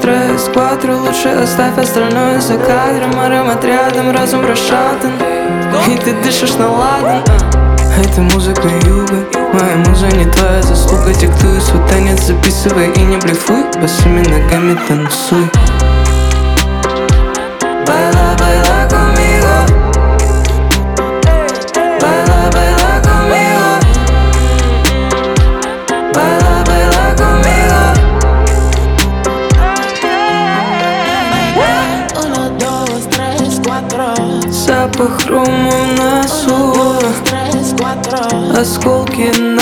стресс, квадро, лучше оставь остальное за кадром. Аромат рядом, разум расшатан, и ты дышишь на ладан. Это музыка юга, моя муза не твоя заслуга. Диктую свой танец, записывай и не блефуй, босыми ногами танцуй. Байла, байла conmigo. Байла, байла conmigo. Байла, байла conmigo. Uno, dos, tres, cuatro. Запах рома в носу, осколки